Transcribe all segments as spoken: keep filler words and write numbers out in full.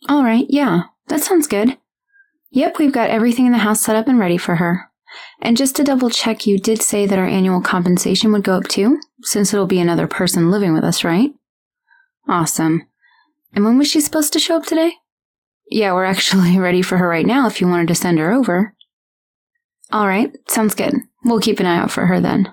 All right, yeah, that sounds good. Yep, we've got everything in the house set up and ready for her. And just to double check, you did say that our annual compensation would go up too, since it'll be another person living with us, right? Awesome. And when was she supposed to show up today? Yeah, we're actually ready for her right now if you wanted to send her over. All right, sounds good. We'll keep an eye out for her then.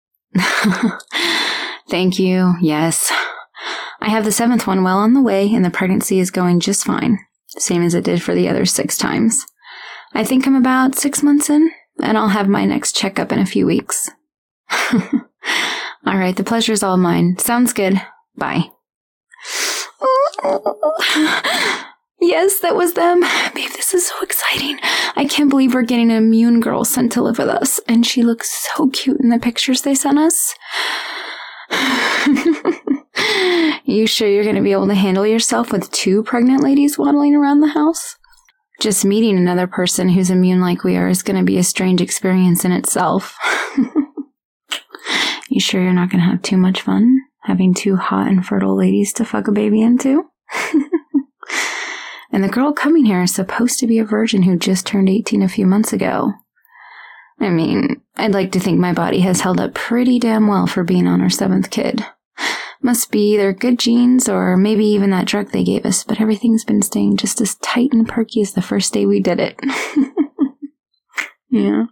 Thank you, yes. I have the seventh one well on the way, and the pregnancy is going just fine, same as it did for the other six times. I think I'm about six months in, and I'll have my next checkup in a few weeks. All right, the pleasure's all mine. Sounds good. Bye. Yes, that was them. Babe, this is so exciting. I can't believe we're getting an immune girl sent to live with us, and she looks so cute in the pictures they sent us. You sure you're going to be able to handle yourself with two pregnant ladies waddling around the house? Just meeting another person who's immune like we are is going to be a strange experience in itself. You sure you're not going to have too much fun having two hot and fertile ladies to fuck a baby into? And the girl coming here is supposed to be a virgin who just turned eighteen a few months ago. I mean, I'd like to think my body has held up pretty damn well for being on our seventh kid. Must be either good genes or maybe even that drug they gave us, but everything's been staying just as tight and perky as the first day we did it. Yeah.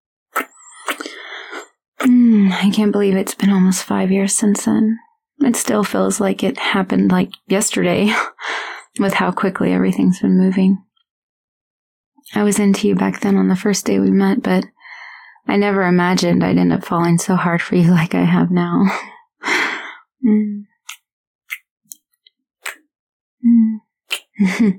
Mm, I can't believe it's been almost five years since then. It still feels like it happened like yesterday, with how quickly everything's been moving. I was into you back then on the first day we met, but I never imagined I'd end up falling so hard for you like I have now. Mm. Mm.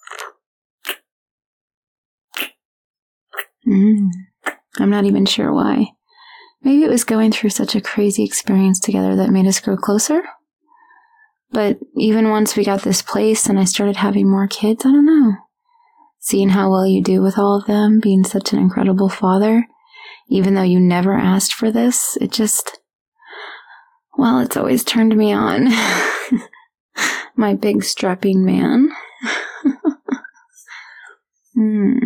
mm. I'm not even sure why. Maybe it was going through such a crazy experience together that made us grow closer? But even once we got this place and I started having more kids, I don't know. Seeing how well you do with all of them, being such an incredible father, even though you never asked for this, it just... Well, it's always turned me on. My big strapping man. mm.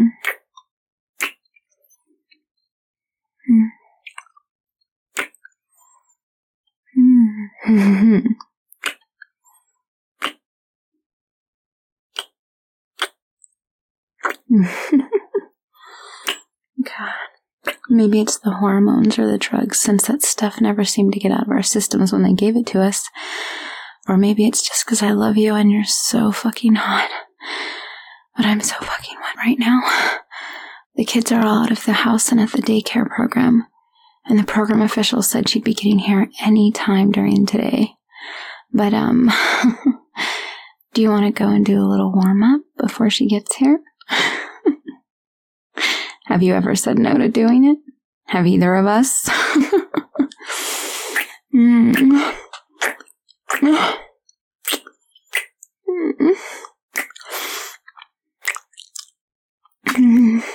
Mm. God. Maybe it's the hormones or the drugs, since that stuff never seemed to get out of our systems when they gave it to us. Or maybe it's just because I love you and you're so fucking hot. But I'm so fucking wet right now. The kids are all out of the house and at the daycare program. And the program official said she'd be getting here any time during today. But, um, do you want to go and do a little warm-up before she gets here? Have you ever said no to doing it? Have either of us? mm. Mm.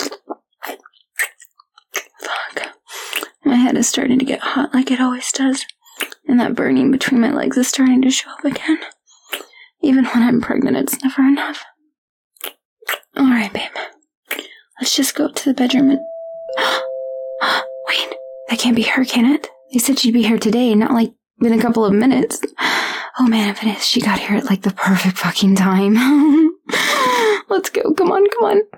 Fuck. My head is starting to get hot like it always does. And that burning between my legs is starting to show up again. Even when I'm pregnant, it's never enough. Alright, babe. Let's just go up to the bedroom and... Wait, that can't be her, can it? They said she'd be here today, not like in a couple of minutes. Oh man, if it is, she got here at like the perfect fucking time. Let's go, come on, come on.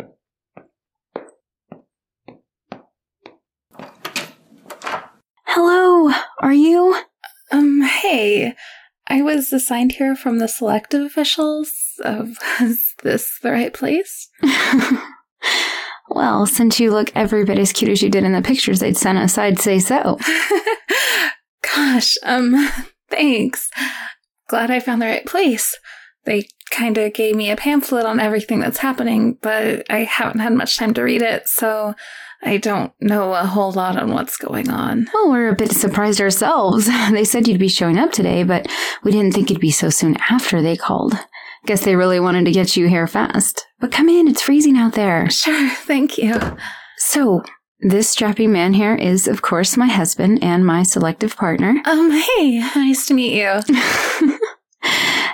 Hello, are you? Um, hey, I was assigned here from the selective officials. Uh, is this the right place? Well, since you look every bit as cute as you did in the pictures they'd sent us, I'd say so. Gosh, um, thanks. Glad I found the right place. They kind of gave me a pamphlet on everything that's happening, but I haven't had much time to read it, so I don't know a whole lot on what's going on. Well, we're a bit surprised ourselves. They said you'd be showing up today, but we didn't think it'd be so soon after they called. Guess they really wanted to get you here fast. But come in, it's freezing out there. Sure, thank you. So, this strapping man here is, of course, my husband and my selective partner. Um, hey, nice to meet you.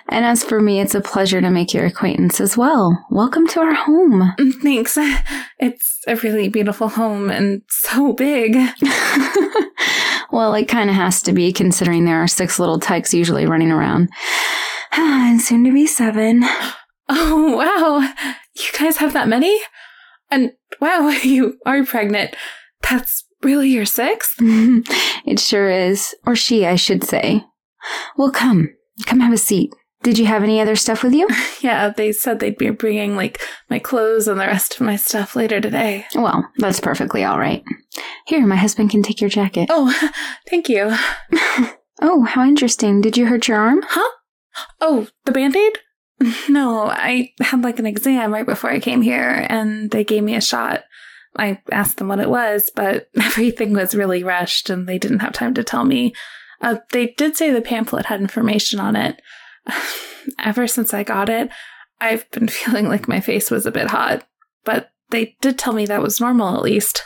And as for me, it's a pleasure to make your acquaintance as well. Welcome to our home. Thanks. It's a really beautiful home and so big. Well, it kind of has to be, considering there are six little tykes usually running around. And soon to be seven. Oh, wow. You guys have that many? And wow, you are pregnant. That's really your sixth? It sure is. Or she, I should say. Well, come. Come have a seat. Did you have any other stuff with you? Yeah, they said they'd be bringing, like, my clothes and the rest of my stuff later today. Well, that's perfectly all right. Here, my husband can take your jacket. Oh, thank you. Oh, how interesting. Did you hurt your arm? Huh? Oh, the Band-Aid? No, I had, like, an exam right before I came here, and they gave me a shot. I asked them what it was, but everything was really rushed, and they didn't have time to tell me. Uh, they did say the pamphlet had information on it. Ever since I got it, I've been feeling like my face was a bit hot, but they did tell me that was normal, at least.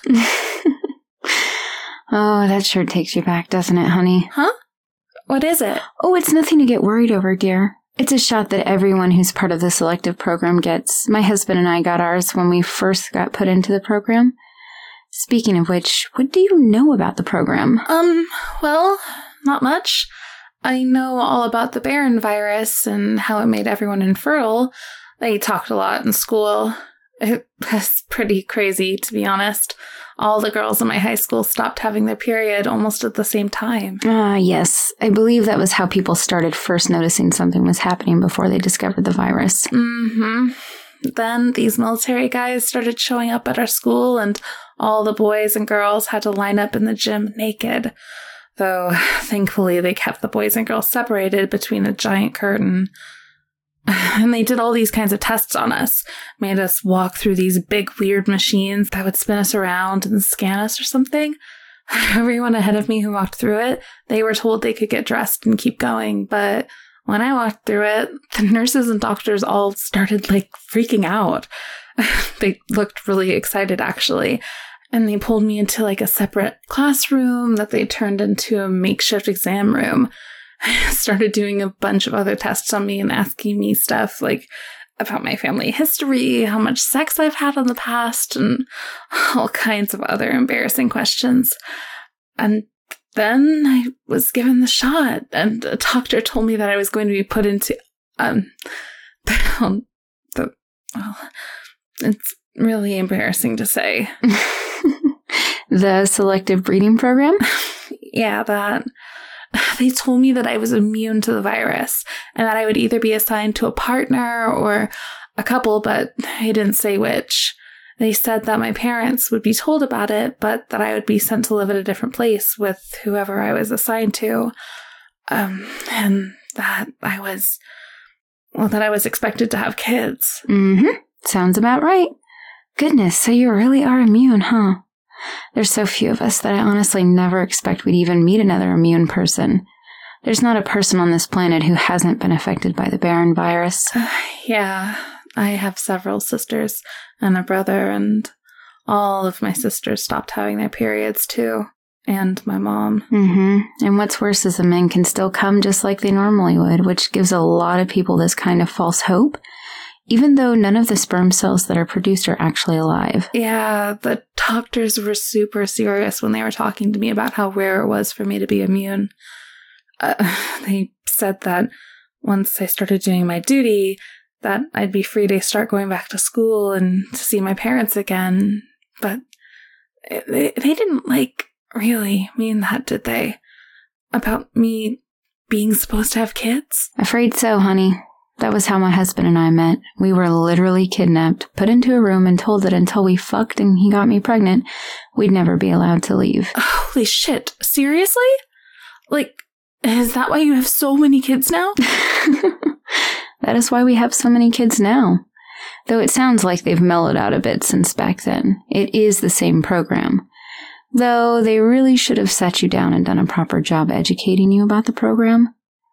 Oh, that sure takes you back, doesn't it, honey? Huh? What is it? Oh, it's nothing to get worried over, dear. It's a shot that everyone who's part of the selective program gets. My husband and I got ours when we first got put into the program. Speaking of which, what do you know about the program? Um, well, not much. I know all about the Baron virus and how it made everyone infertile. They talked a lot in school. It was pretty crazy, to be honest. All the girls in my high school stopped having their period almost at the same time. Ah, uh, yes. I believe that was how people started first noticing something was happening before they discovered the virus. Mm-hmm. Then these military guys started showing up at our school, and all the boys and girls had to line up in the gym naked. Though, thankfully, they kept the boys and girls separated between a giant curtain. And they did all these kinds of tests on us. Made us walk through these big, weird machines that would spin us around and scan us or something. Everyone ahead of me who walked through it, they were told they could get dressed and keep going. But when I walked through it, the nurses and doctors all started, like, freaking out. They looked really excited, actually. And they pulled me into, like, a separate classroom that they turned into a makeshift exam room. I started doing a bunch of other tests on me and asking me stuff, like, about my family history, how much sex I've had in the past, and all kinds of other embarrassing questions. And then I was given the shot, and a doctor told me that I was going to be put into, um, the, the well, it's really embarrassing to say. The selective breeding program? Yeah, that. They told me that I was immune to the virus and that I would either be assigned to a partner or a couple, but they didn't say which. They said that my parents would be told about it, but that I would be sent to live at a different place with whoever I was assigned to. Um, and that I was, well, that I was expected to have kids. Mm-hmm. Sounds about right. Goodness, so you really are immune, huh? There's so few of us that I honestly never expect we'd even meet another immune person. There's not a person on this planet who hasn't been affected by the Baron virus. Uh, yeah, I have several sisters and a brother, and all of my sisters stopped having their periods too. And my mom. Mm-hmm. And what's worse is the men can still come just like they normally would, which gives a lot of people this kind of false hope, even though none of the sperm cells that are produced are actually alive. Yeah, the doctors were super serious when they were talking to me about how rare it was for me to be immune. Uh, they said that once I started doing my duty, that I'd be free to start going back to school and to see my parents again. But they, they didn't, like, really mean that, did they? About me being supposed to have kids? Afraid so, honey. That was how my husband and I met. We were literally kidnapped, put into a room, and told that until we fucked and he got me pregnant, we'd never be allowed to leave. Holy shit. Seriously? Like, is that why you have so many kids now? That is why we have so many kids now. Though it sounds like they've mellowed out a bit since back then. It is the same program. Though they really should have sat you down and done a proper job educating you about the program.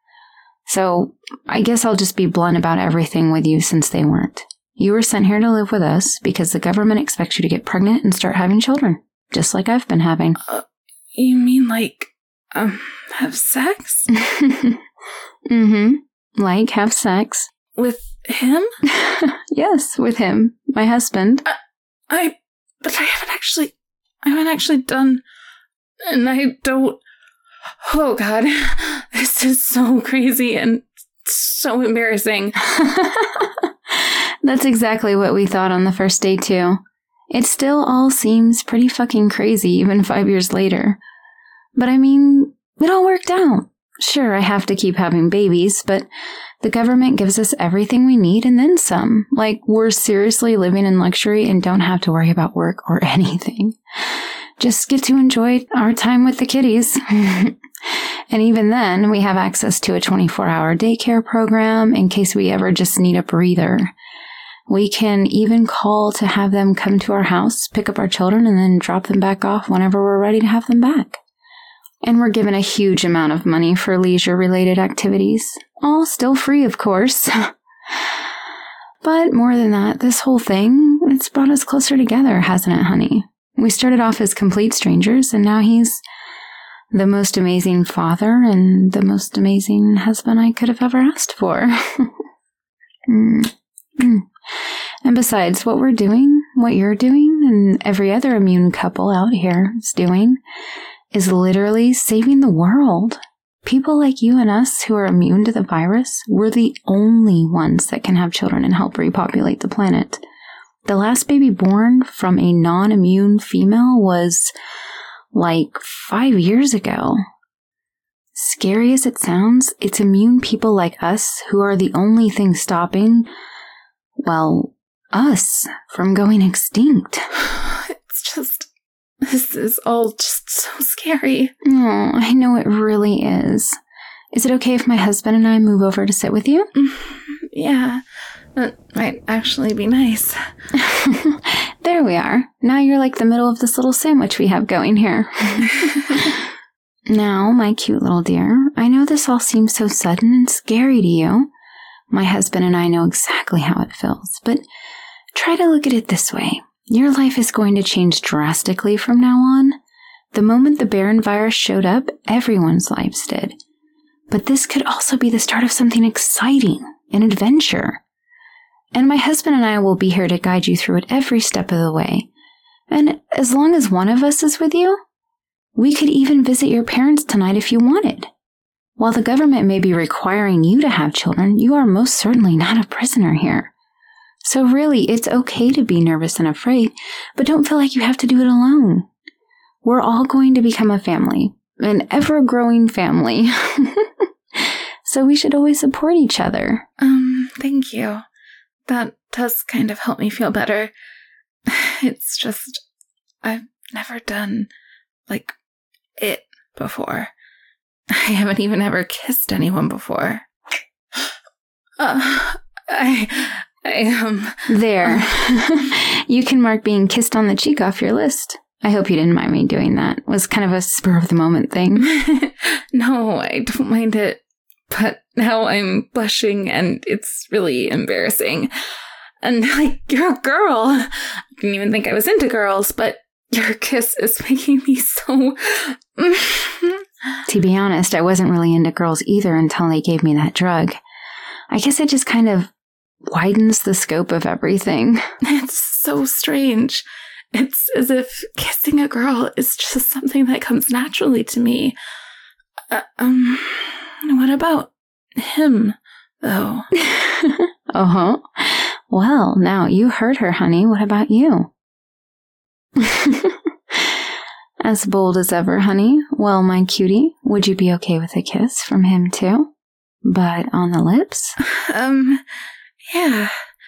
So, I guess I'll just be blunt about everything with you since they weren't. You were sent here to live with us because the government expects you to get pregnant and start having children, just like I've been having. Uh, you mean like, um, have sex? Mm-hmm. Like, have sex. With him? Yes, with him. My husband. I, I, but I haven't actually, I haven't actually done, and I don't, oh God, this is so crazy and so embarrassing. That's exactly what we thought on the first day, too. It still all seems pretty fucking crazy, even five years later. But I mean, it all worked out. Sure, I have to keep having babies, but the government gives us everything we need and then some. Like, we're seriously living in luxury and don't have to worry about work or anything. Just get to enjoy our time with the kitties. And even then, we have access to a twenty-four hour daycare program in case we ever just need a breather. We can even call to have them come to our house, pick up our children, and then drop them back off whenever we're ready to have them back. And we're given a huge amount of money for leisure-related activities. All still free, of course. But more than that, this whole thing, it's brought us closer together, hasn't it, honey? We started off as complete strangers, and now he's the most amazing father and the most amazing husband I could have ever asked for. mm. Mm. And besides, what we're doing, what you're doing, and every other immune couple out here is doing, is literally saving the world. People like you and us who are immune to the virus, we're the only ones that can have children and help repopulate the planet. The last baby born from a non-immune female was like five years ago. Scary as it sounds, it's immune people like us who are the only thing stopping, well, us from going extinct. It's just, this is all just so scary. Oh, I know it really is. Is it okay if my husband and I move over to sit with you? Yeah, that might actually be nice. There we are. Now you're like the middle of this little sandwich we have going here. Now, my cute little dear, I know this all seems so sudden and scary to you. My husband and I know exactly how it feels, but try to look at it this way. Your life is going to change drastically from now on. The moment the Barren virus showed up, everyone's lives did. But this could also be the start of something exciting, an adventure. And my husband and I will be here to guide you through it every step of the way. And as long as one of us is with you, we could even visit your parents tonight if you wanted. While the government may be requiring you to have children, you are most certainly not a prisoner here. So really, it's okay to be nervous and afraid, but don't feel like you have to do it alone. We're all going to become a family, an ever-growing family. So we should always support each other. Um, thank you. That does kind of help me feel better. It's just, I've never done, like, it before. I haven't even ever kissed anyone before. Uh, I, I, um... There. You can mark being kissed on the cheek off your list. I hope you didn't mind me doing that. It was kind of a spur-of-the-moment thing. No, I don't mind it. But now I'm blushing and it's really embarrassing. And, like, you're a girl. I didn't even think I was into girls, but your kiss is making me so... To be honest, I wasn't really into girls either until they gave me that drug. I guess it just kind of widens the scope of everything. It's so strange. It's as if kissing a girl is just something that comes naturally to me. Uh, um, what about him, though? Uh-huh. Well, now, you heard her, honey. What about you? As bold as ever, honey. Well, my cutie, would you be okay with a kiss from him, too? But on the lips? Um, yeah.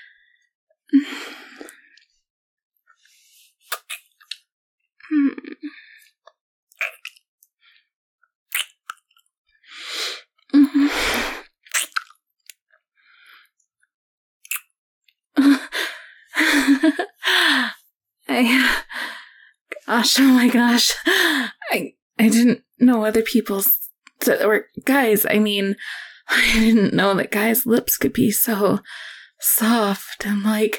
I... Gosh, oh my gosh. I I didn't know other people's... or guys, I mean, I didn't know that guys' lips could be so soft and like...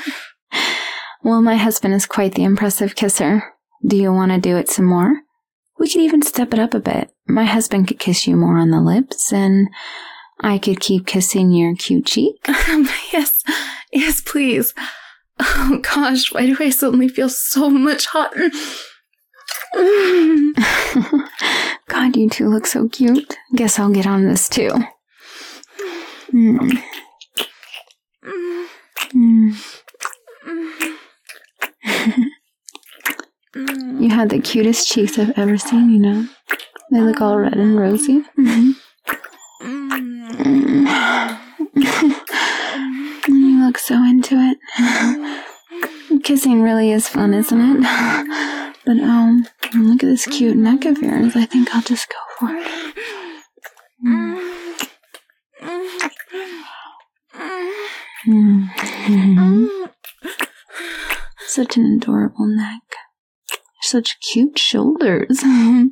Well, my husband is quite the impressive kisser. Do you want to do it some more? We could even step it up a bit. My husband could kiss you more on the lips, and I could keep kissing your cute cheek. Um, yes, yes, please. Oh gosh, why do I suddenly feel so much hot? God, you two look so cute. Guess I'll get on this too. Mm. Mm. You had the cutest cheeks I've ever seen, you know. They look all red and rosy. Mm-hmm. You look so into it. Kissing really is fun, isn't it? But, um, look at this cute neck of yours. I think I'll just go for it. Mm-hmm. Such an adorable neck. Such cute shoulders. Mm.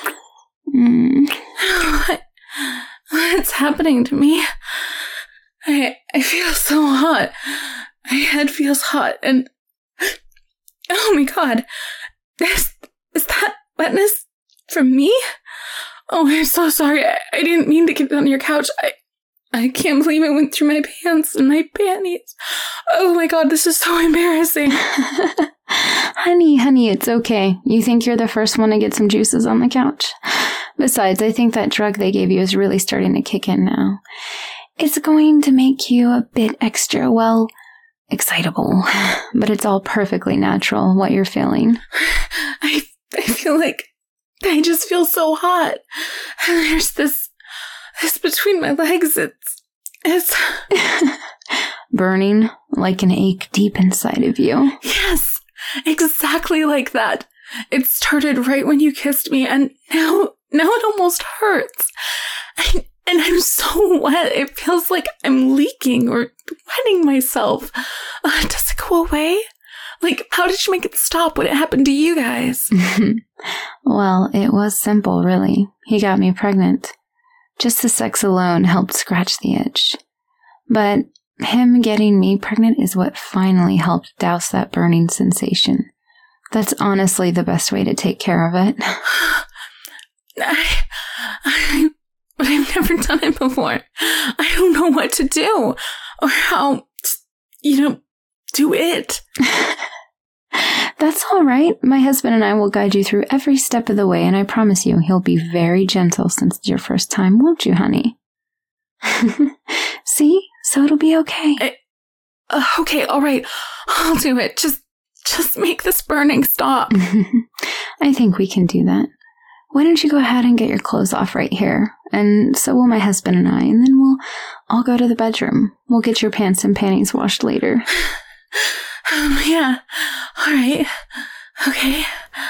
What? What's happening to me? I I feel so hot. My head feels hot, and oh my god, is is that wetness from me? Oh, I'm so sorry. I, I didn't mean to get on your couch. I I can't believe it went through my pants and my panties. Oh my god, this is so embarrassing. Honey, honey, it's okay. You think you're the first one to get some juices on the couch? Besides, I think that drug they gave you is really starting to kick in now. It's going to make you a bit extra, well, excitable. But it's all perfectly natural, what you're feeling. I, I feel like I just feel so hot. And there's this, this between my legs. It's, it's... burning like an ache deep inside of you. Yes, exactly like that. It started right when you kissed me, and now, now it almost hurts. I, and I'm so wet, it feels like I'm leaking or wetting myself. Uh, does it go away? Like, how did you make it stop when it happened to you guys? Well, it was simple, really. He got me pregnant. Just the sex alone helped scratch the itch. But him getting me pregnant is what finally helped douse that burning sensation. That's honestly the best way to take care of it. I, I, but I've never done it before. I don't know what to do or how to, you know, do it. That's all right. My husband and I will guide you through every step of the way, and I promise you he'll be very gentle since it's your first time, won't you, honey? See? So it'll be okay. I, uh, okay, all right. I'll do it. Just, just make this burning stop. I think we can do that. Why don't you go ahead and get your clothes off right here? And so will my husband and I, and then we'll all go to the bedroom. We'll get your pants and panties washed later. Um, yeah. All right. Okay.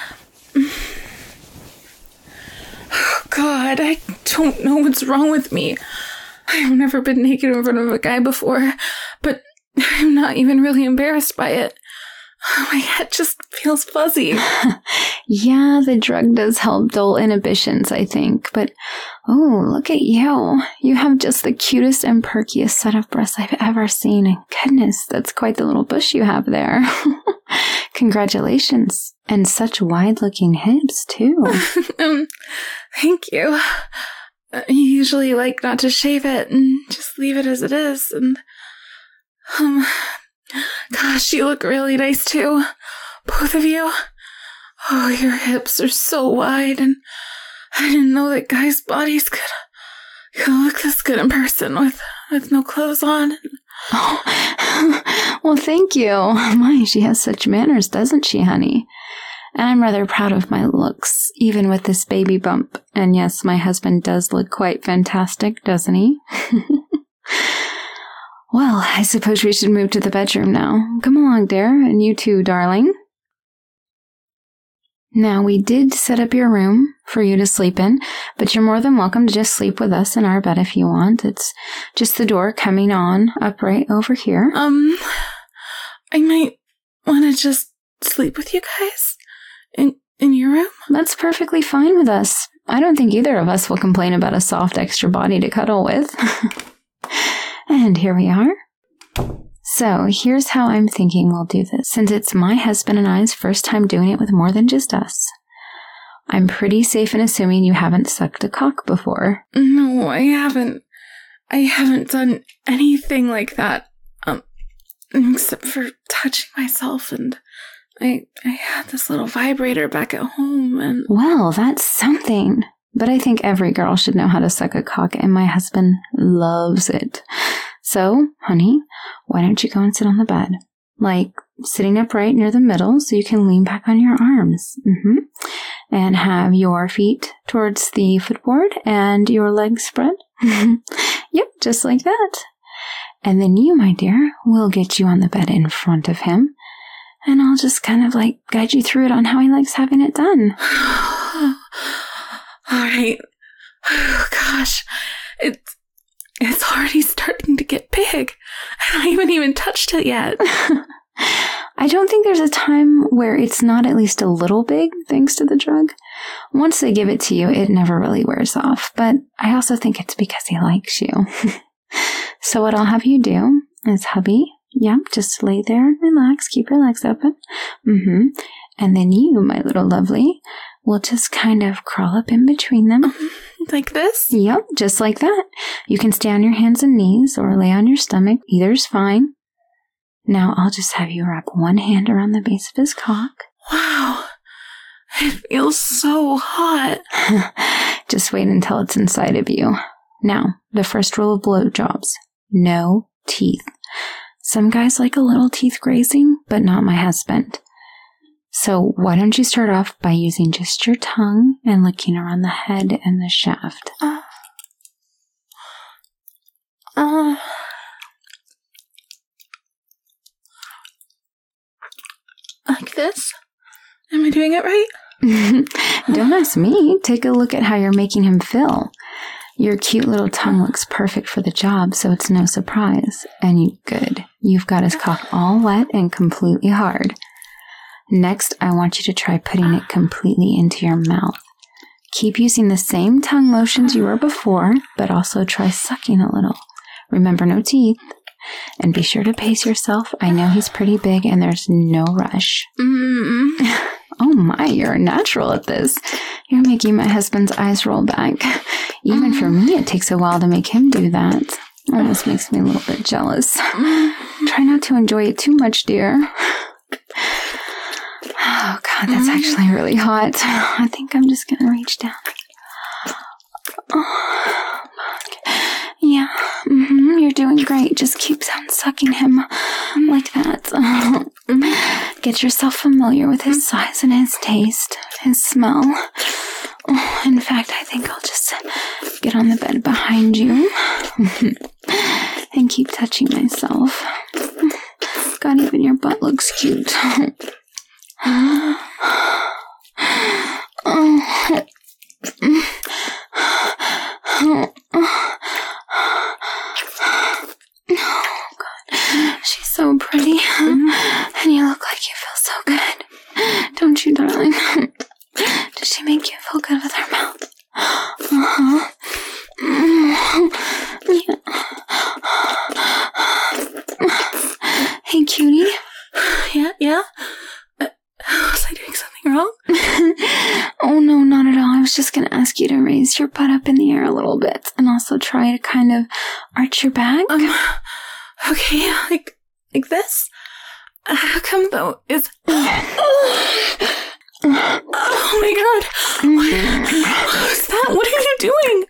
Oh, God, I don't know what's wrong with me. I've never been naked in front of a guy before, but I'm not even really embarrassed by it. My head just feels fuzzy. Yeah, the drug does help dull inhibitions, I think. But, oh, look at you. You have just the cutest and perkiest set of breasts I've ever seen. And goodness, that's quite the little bush you have there. Congratulations. And such wide-looking hips, too. um, thank you. I usually like not to shave it and just leave it as it is. And, um... gosh, you look really nice, too. Both of you. Oh, your hips are so wide, and I didn't know that guys' bodies could, could look this good in person with, with no clothes on. Oh, well, thank you. My, she has such manners, doesn't she, honey? And I'm rather proud of my looks, even with this baby bump. And yes, my husband does look quite fantastic, doesn't he? Well, I suppose we should move to the bedroom now. Come along, dear, and you too, darling. Now, we did set up your room for you to sleep in, but you're more than welcome to just sleep with us in our bed if you want. It's just the door coming on up right over here. Um, I might want to just sleep with you guys in, in your room. That's perfectly fine with us. I don't think either of us will complain about a soft extra body to cuddle with. And here we are. So, here's how I'm thinking we'll do this. Since it's my husband and I's first time doing it with more than just us, I'm pretty safe in assuming you haven't sucked a cock before. No, I haven't. I haven't done anything like that. Um, except for touching myself, and I I had this little vibrator back at home, and... Well, that's something. But I think every girl should know how to suck a cock, and my husband loves it. So, honey, why don't you go and sit on the bed? Like, sitting upright near the middle so you can lean back on your arms. Mm-hmm. And have your feet towards the footboard and your legs spread. Yep, just like that. And then you, my dear, will get you on the bed in front of him. And I'll just kind of like guide you through it on how he likes having it done. All right. Oh, gosh. It's, it's already starting to get big. I haven't even touched it yet. I don't think there's a time where it's not at least a little big, thanks to the drug. Once they give it to you, it never really wears off. But I also think it's because he likes you. So what I'll have you do is, hubby, yep, just lay there and relax, keep your legs open. Mm-hmm. And then you, my little lovely, will just kind of crawl up in between them. Like this? Yep, just like that. You can stay on your hands and knees or lay on your stomach. Either's fine. Now I'll just have you wrap one hand around the base of his cock. Wow. It feels so hot. Just wait until it's inside of you. Now, the first rule of blowjobs. No teeth. Some guys like a little teeth grazing, but not my husband. So why don't you start off by using just your tongue and licking around the head and the shaft. Uh, uh, like this? Am I doing it right? Don't ask me. Take a look at how you're making him feel. Your cute little tongue looks perfect for the job, so it's no surprise. And you, good. You've got his cock all wet and completely hard. Next, I want you to try putting it completely into your mouth. Keep using the same tongue motions you were before, but also try sucking a little. Remember, no teeth. And be sure to pace yourself. I know he's pretty big and there's no rush. Mm-mm. Oh my, you're a natural at this. You're making my husband's eyes roll back. Even for me, it takes a while to make him do that. Almost makes me a little bit jealous. Try not to enjoy it too much, dear. Oh, God, that's actually really hot. I think I'm just going to reach down. Oh, yeah, mm-hmm, you're doing great. Just keep on sucking him like that. Get yourself familiar with his size and his taste, his smell. Oh, in fact, I think I'll just get on the bed behind you and keep touching myself. God, even your butt looks cute. Oh. Oh. Oh, God. She's so pretty. And you look like you feel so good. Don't you, darling? Does she make you feel good with her mouth? Uh-huh. Yeah. Hey, cutie. Yeah, yeah? Uh, was I doing something wrong? Oh, no, not at all. I was just going to ask you to raise your butt up in the air a little bit and also try to kind of arch your back. Um, okay, like, like this? Uh, how come, though? It's... Oh my God! What was that? What are you doing?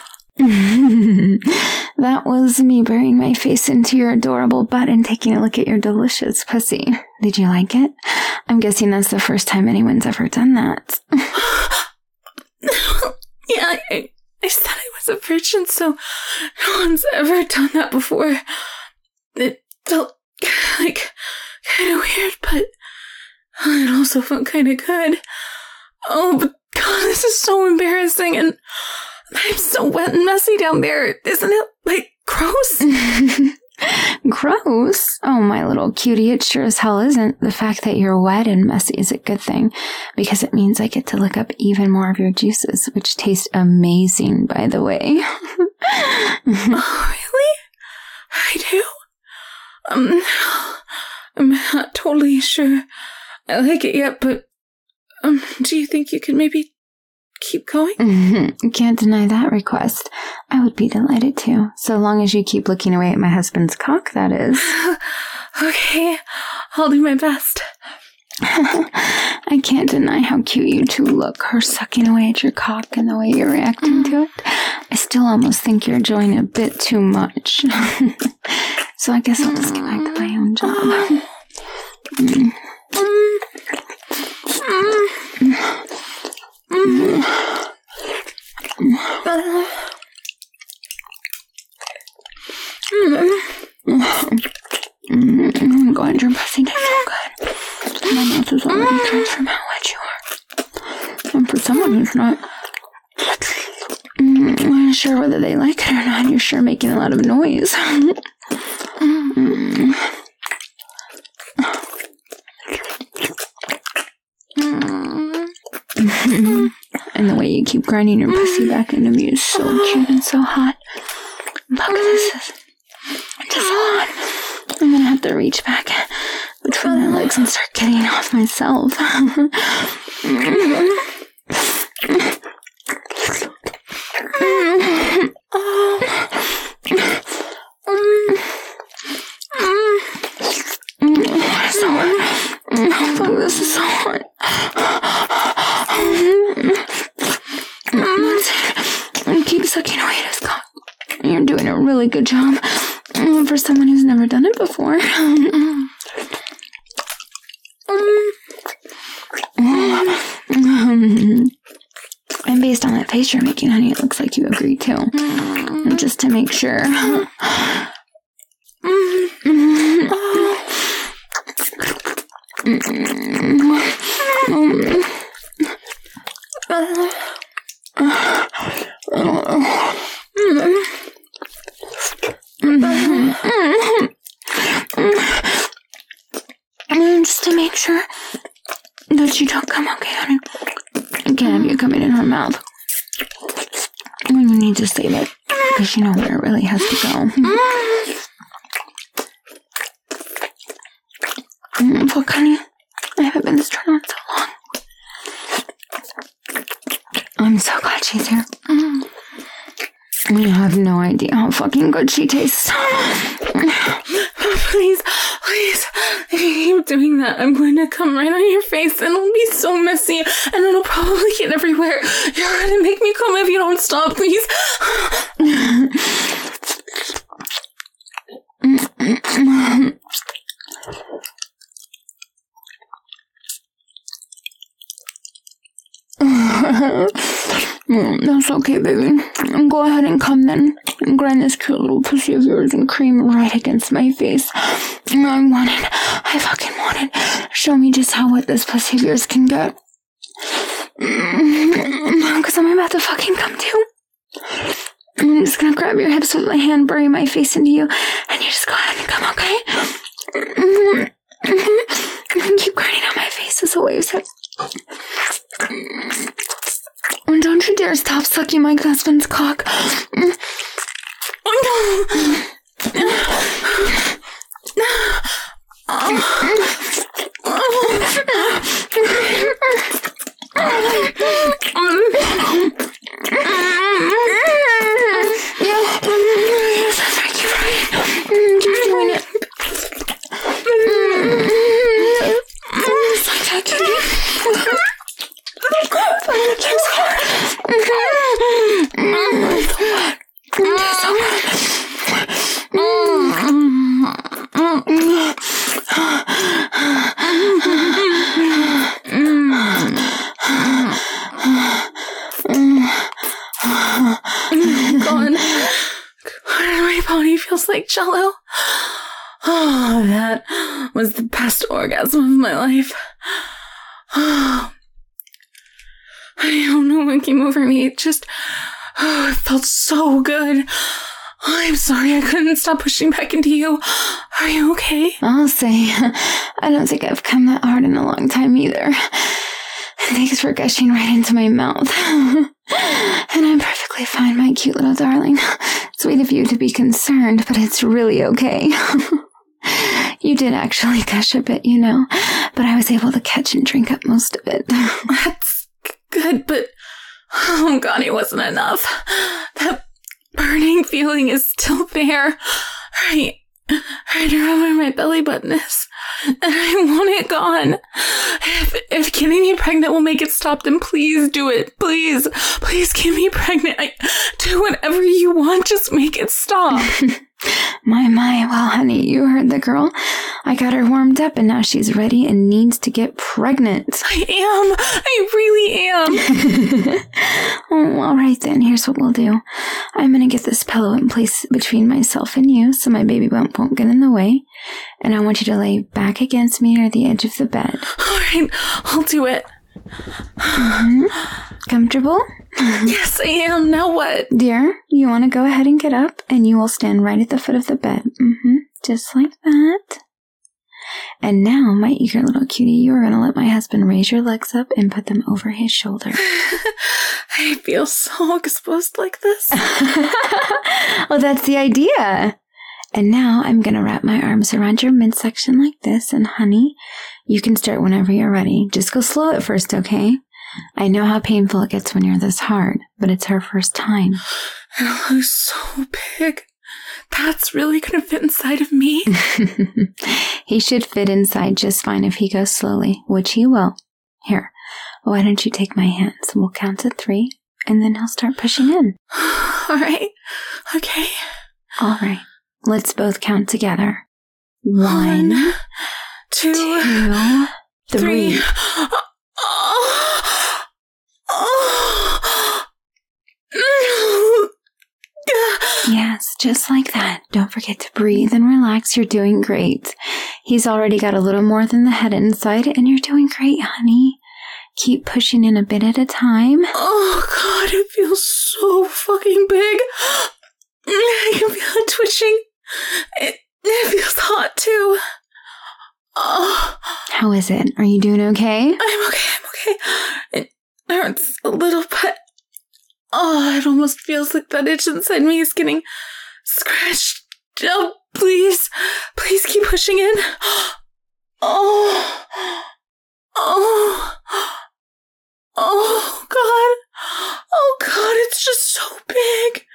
That was me burying my face into your adorable butt and taking a look at your delicious pussy. Did you like it? I'm guessing that's the first time anyone's ever done that. Yeah, I, I said I was a virgin, so no one's ever done that before. It felt like kind of weird, but it also felt kind of good. Oh, but God, this is so embarrassing, and I'm so wet and messy down there. Isn't it, like, gross? Gross? Oh, my little cutie, it sure as hell isn't. The fact that you're wet and messy is a good thing, because it means I get to lick up even more of your juices, which taste amazing, by the way. Oh, really? I do? Um, I'm not totally sure I like it yet, but um, do you think you could maybe keep going? Mm-hmm. Can't deny that request. I would be delighted to, so long as you keep looking away at my husband's cock, that is. Okay, I'll do my best. I can't deny how cute you two look, her sucking away at your cock and the way you're reacting to it. I still almost think you're enjoying a bit too much. So I guess I'll just get back to my own job. Mm. I'm glad your pussy tastes so good. My mouth is already turned from how wet you are. And for someone who's not mm, sure whether they like it or not, you're sure making a lot of noise. mm. And the way you keep grinding your pussy back into me is so cute and so hot. Look, this is just hot. I'm gonna have to reach back between my legs and start getting off myself. So hot. Oh, fuck, this is so hot. Keep sucking away at his cock. You're doing a really good job for someone who's never done it before. And based on that face you're making, honey, it looks like you agree too. Just to make sure. Just to make sure that you don't come, okay, honey? I can't have you coming in her mouth. When you need to save it, because you know where it really has to go. Look, honey, I haven't been this turned on so long. I'm so glad she's here. You have no idea how fucking good she tastes. Please, please, if you keep doing that, I'm going to come right on your face and it'll be so messy and it'll probably get everywhere. You're going to make me come if you don't stop, please. That's okay, baby. Go ahead and come then. And grind this cute little pussy of yours and cream right against my face. I want it. I fucking want it. Show me just how wet this pussy of yours can get. Because I'm about to fucking come too. I'm just gonna grab your hips with my hand, bury my face into you, and you just go ahead and come, okay? Keep grinding on my face as always. And don't you dare stop sucking my husband's cock. Like Jello. Oh, that was the best orgasm of my life. Oh, I don't know what came over me. It just, oh, it felt so good. Oh, I'm sorry I couldn't stop pushing back into you. Are you okay? I'll say, I don't think I've come that hard in a long time either. Thanks for gushing right into my mouth. And I'm perfectly fine, my cute little darling. Sweet of you to be concerned, but it's really okay. You did actually gush a bit, you know, but I was able to catch and drink up most of it. That's good, but Oh God, it wasn't enough. That burning feeling is still there. Right, right around where my belly button is. And I want it gone. If, if getting me pregnant will make it stop, then please do it. Please, please get me pregnant. I, do whatever you want. Just make it stop. My, my, well, honey, you heard the girl. I got her warmed up and now she's ready and needs to get pregnant. I am. I really am. Oh, all right then, here's what we'll do. I'm going to get this pillow in place between myself and you so my baby bump won't get in the way. And I want you to lay back against me or the edge of the bed. All right, I'll do it. Mm-hmm. Comfortable? Yes, I am. Now what? Dear, you want to go ahead and get up and you will stand right at the foot of the bed. Mm-hmm. Just like that. And now, my eager little cutie, you are going to let my husband raise your legs up and put them over his shoulder. I feel so exposed like this. Well, that's the idea. And now I'm going to wrap my arms around your midsection like this. And honey, you can start whenever you're ready. Just go slow at first, okay? I know how painful it gets when you're this hard, but it's our first time. It looks so big. That's really going to fit inside of me? He should fit inside just fine if he goes slowly, which he will. Here, why don't you take my hands? We'll count to three, and then he'll start pushing in. All right. Okay. All right. Let's both count together. One, One two, two, three. three. Oh. Oh. Yes, just like that. Don't forget to breathe and relax. You're doing great. He's already got a little more than the head inside, and you're doing great, honey. Keep pushing in a bit at a time. Oh, God, it feels so fucking big. I can feel it twitching. It, it feels hot, too. Oh. How is it? Are you doing okay? I'm okay, I'm okay. It hurts a little, but oh, it almost feels like that itch inside me is getting scratched. Oh, please, please keep pushing in. Oh, oh, oh, God. Oh, God, it's just so big.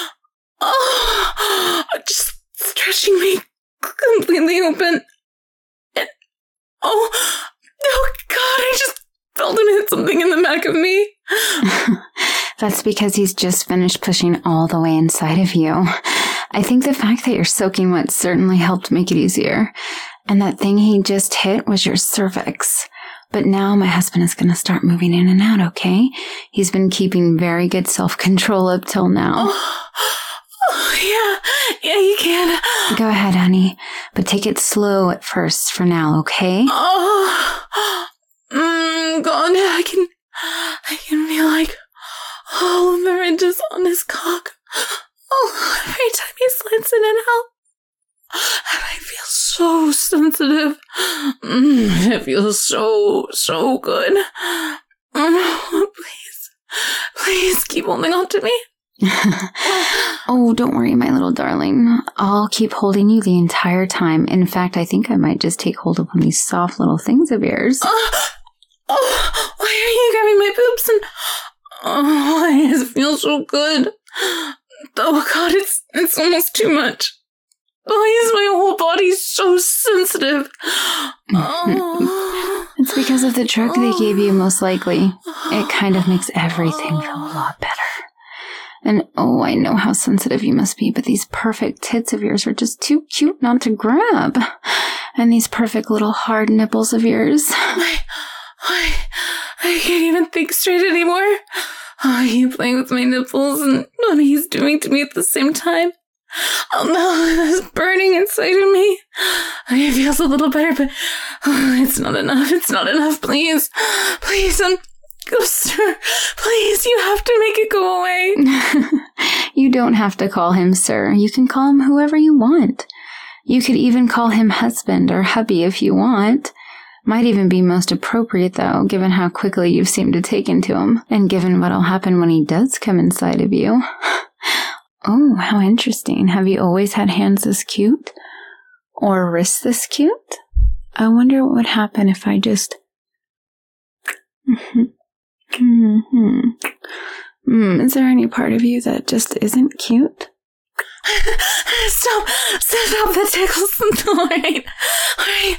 Oh, just stretching me completely open. And, oh, oh, God, I just felt him hit something in the back of me. That's because he's just finished pushing all the way inside of you. I think the fact that you're soaking wet certainly helped make it easier. And that thing he just hit was your cervix. But now my husband is going to start moving in and out, okay? He's been keeping very good self-control up till now. Oh, oh yeah, yeah, you can. Go ahead, honey. But take it slow at first for now, okay? Oh, mm, God, I can, I can feel like all of the ridges on his cock. Oh, every time he slides in and out. And I feel so sensitive. Mm, it feels so, so good. Mm, please, please keep holding on to me. Oh, don't worry, my little darling. I'll keep holding you the entire time. In fact, I think I might just take hold of one of these soft little things of yours. Uh, oh, why are you grabbing my boobs? And oh, it feels so good. Oh, God, it's it's almost too much. Why is my whole body so sensitive? Oh. It's because of the drug they gave you, most likely. It kind of makes everything feel a lot better. And oh, I know how sensitive you must be, but these perfect tits of yours are just too cute not to grab. And these perfect little hard nipples of yours. I, I, I can't even think straight anymore. Oh, you playing with my nipples and what he's doing to me at the same time. Oh no, it's burning inside of me. It feels a little better, but oh, it's not enough. It's not enough. Please, please, um, go, sir. Please, you have to make it go away. You don't have to call him sir. You can call him whoever you want. You could even call him husband or hubby if you want. Might even be most appropriate, though, given how quickly you've seemed to take into him, and given what'll happen when he does come inside of you. Oh, how interesting. Have you always had hands this cute? Or wrists this cute? I wonder what would happen if I just Mm-hmm. Mm, is there any part of you that just isn't cute? Stop! Stop the tickles! Alright. Alright.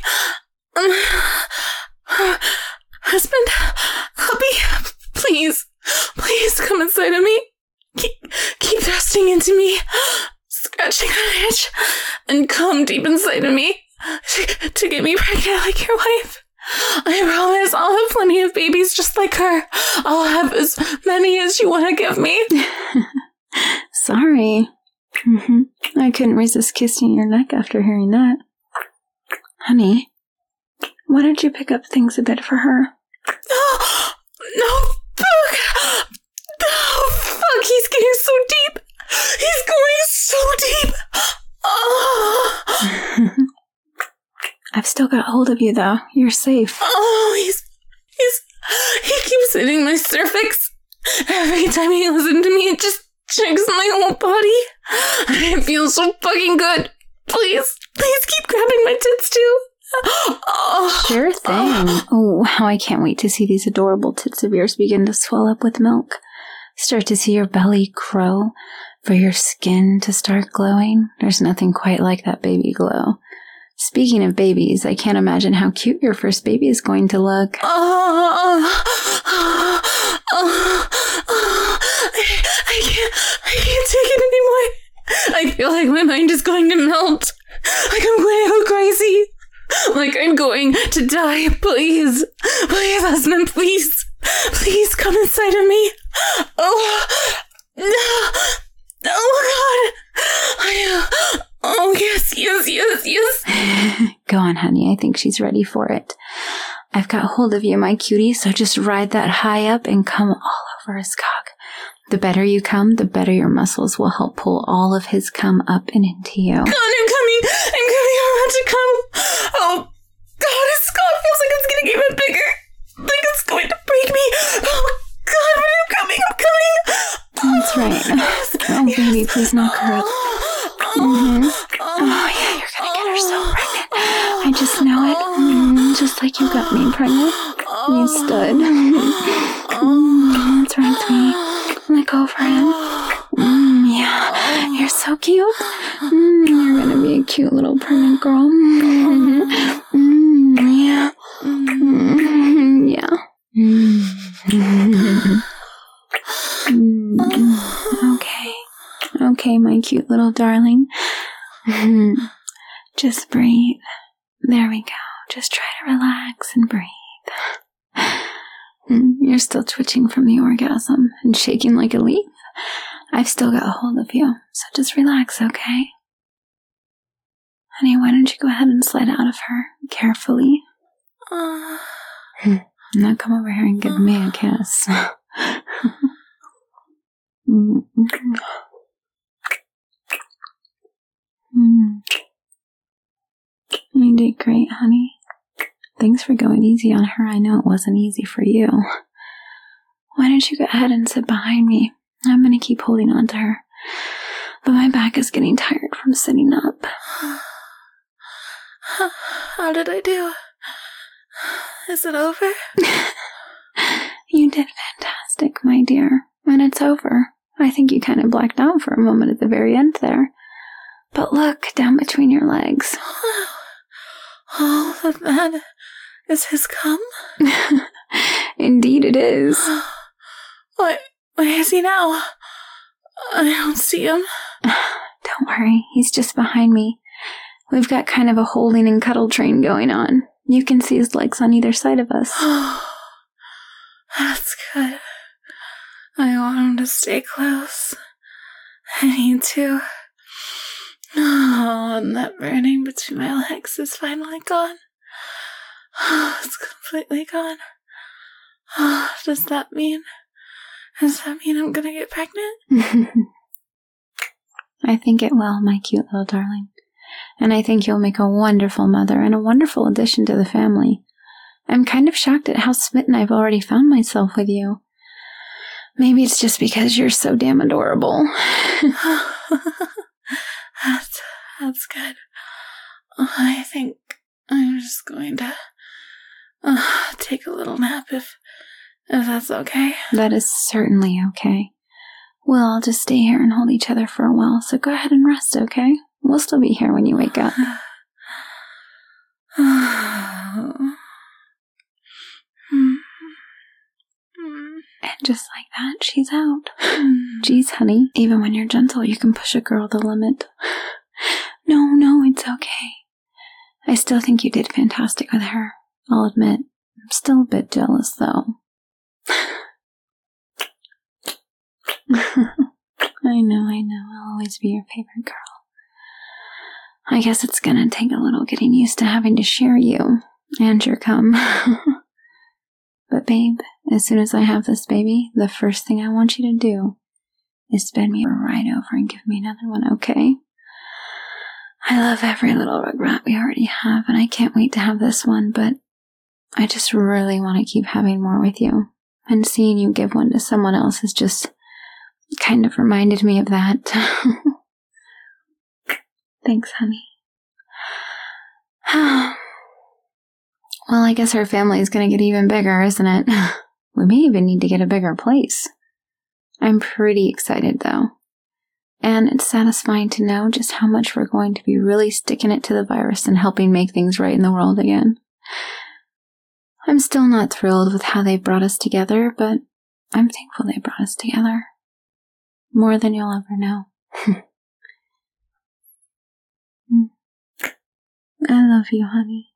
Um, husband, hubby, please. Please come inside of me. Keep, keep thrusting into me. Scratching an itch. And come deep inside of me. To, to get me pregnant like your wife. I promise I'll have plenty of babies just like her. I'll have as many as you want to give me. Sorry. Mm-hmm. I couldn't resist kissing your neck after hearing that. Honey, why don't you pick up things a bit for her? No, no, fuck. No, fuck, he's getting so deep. He's going so deep. Oh. I've still got hold of you, though. You're safe. Oh, he's, he's, he keeps hitting my cervix. Every time he listens to me, it just shakes my whole body. It feels so fucking good. Please, please keep grabbing my tits, too. Oh. Sure thing. Oh, how I can't wait to see these adorable tits of yours begin to swell up with milk. Start to see your belly grow, for your skin to start glowing. There's nothing quite like that baby glow. Speaking of babies, I can't imagine how cute your first baby is going to look. Oh, oh, oh, oh, I, I can't, I can't take it anymore. I feel like my mind is going to melt. Like I'm going to go crazy. Like I'm going to die. Please, please, husband, please, please come inside of me. Oh, no, oh God. I, oh yes, yes, yes, yes. Go on, honey. I think she's ready for it. I've got hold of you, my cutie, so just ride that high up and come all over his cock. The better you come, the better your muscles will help pull all of his cum up and into you. God, I'm coming! I'm coming! I'm about to come! Oh, God, his cock feels like it's getting even bigger! Like it's going to break me! Oh, God, when I'm coming! I'm coming! That's right. Yes, Oh, yes. baby, please knock her up. Mm-hmm. Oh, yeah, you're gonna get her so pregnant. I just know it. Mm, just like you got me pregnant. You stood. Mm, that's right, sweetie. Let go for him. Mm, yeah, you're so cute. Mm, you're gonna be a cute little pregnant girl. Mm, mm, yeah. Mm, yeah. Mm. Mm, okay. Okay, my cute little darling. Just breathe. There we go. Just try to relax and breathe. You're still twitching from the orgasm and shaking like a leaf. I've still got a hold of you, so just relax, okay? Honey, why don't you go ahead and slide out of her carefully? Uh, Now come over here and give me a kiss. Mm. Mm. You did great, honey. Thanks for going easy on her. I know it wasn't easy for you. Why don't you go ahead and sit behind me? I'm going to keep holding on to her. But my back is getting tired from sitting up. How did I do? Is it over? You did fantastic, my dear. And it's over. I think you kind of blacked out for a moment at the very end there. But look, down between your legs. All of that is his cum? Indeed it is. What? Where is he now? I don't see him. Don't worry, he's just behind me. We've got kind of a holding and cuddle train going on. You can see his legs on either side of us. That's good. I want him to stay close. I need to. Oh, and that burning between my legs is finally gone. Oh, it's completely gone. Oh, does that mean... Does that mean I'm gonna get pregnant? I think it will, my cute little darling. And I think you'll make a wonderful mother and a wonderful addition to the family. I'm kind of shocked at how smitten I've already found myself with you. Maybe it's just because you're so damn adorable. that's, that's good. I think I'm just going to uh, take a little nap if If that's okay. That is certainly okay. We'll all just stay here and hold each other for a while, so go ahead and rest, okay? We'll still be here when you wake up. And just like that, she's out. Geez, honey, even when you're gentle, you can push a girl the limit. No, no, it's okay. I still think you did fantastic with her. I'll admit. I'm still a bit jealous, though. I know, I know. I'll always be your favorite girl. I guess it's gonna take a little getting used to having to share you and your cum. But babe, as soon as I have this baby, the first thing I want you to do is bend me right over and give me another one, okay? I love every little rugrat we already have, and I can't wait to have this one, but I just really want to keep having more with you. And seeing you give one to someone else has just kind of reminded me of that. Thanks, honey. Well, I guess our family is going to get even bigger, isn't it? We may even need to get a bigger place. I'm pretty excited, though. And it's satisfying to know just how much we're going to be really sticking it to the virus and helping make things right in the world again. I'm still not thrilled with how they brought us together, but I'm thankful they brought us together. More than you'll ever know. I love you, honey.